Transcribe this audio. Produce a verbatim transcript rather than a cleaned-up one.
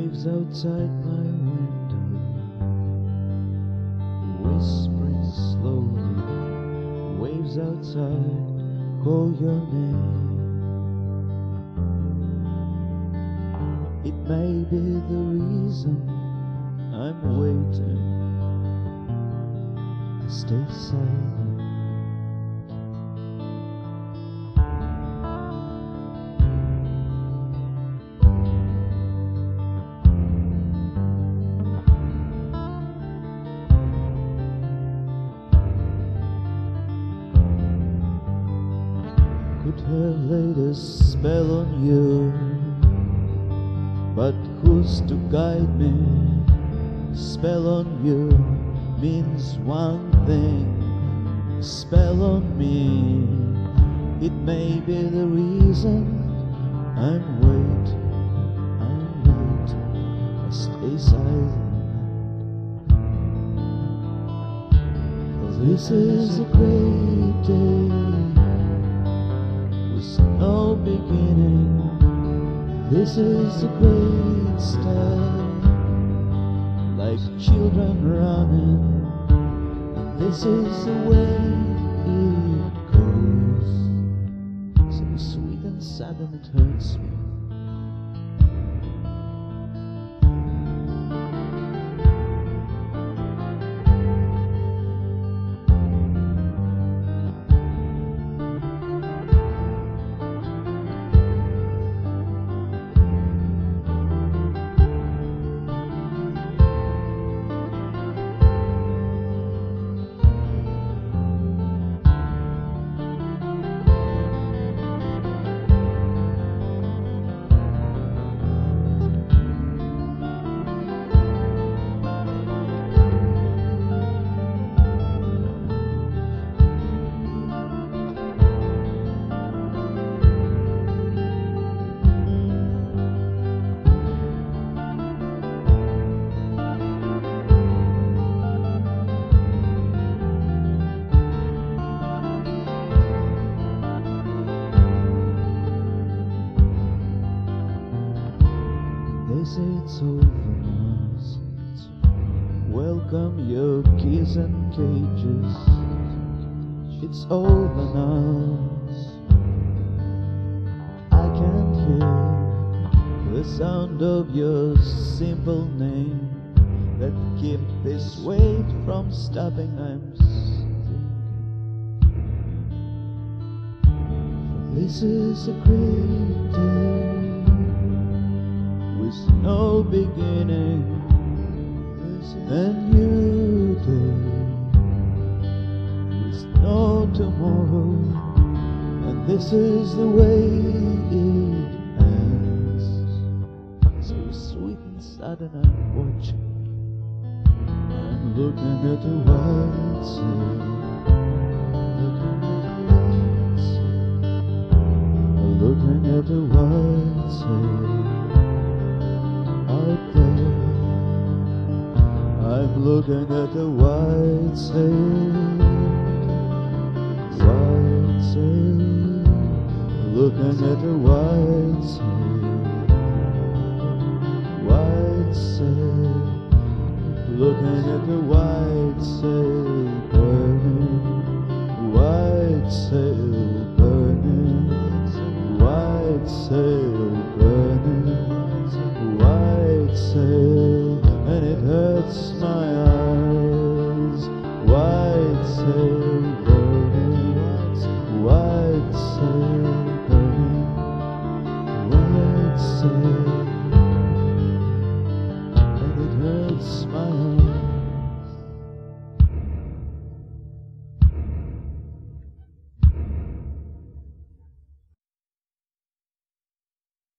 Waves outside my window, whispering slowly. Waves outside call your name. It may be the reason I'm waiting to stay silent. Could have laid a spell on you, but who's to guide me? Spell on you means one thing, spell on me. It may be the reason I'm waiting, I'm waiting, I stay silent. For this is a great day, with no beginning. This is a great start, like children running, and this is the way it goes. So sweet and sudden it hurts me. They say it's over now, welcome your keys and cages. It's over now, I can't hear the sound of your simple name that keep this weight from stopping. I'm thinking, for this is a great day, with no beginning, a new day, with no tomorrow, and this is the way it ends. So sweet and sudden I'm watching, I'm looking at the white sail, looking at the white sail. Out there, I'm looking at the white sail, white sail, looking at the white sail, white sail, looking at the white sail burning, white sail burning, white sail burning, white sail, and it hurts my eyes. White sail.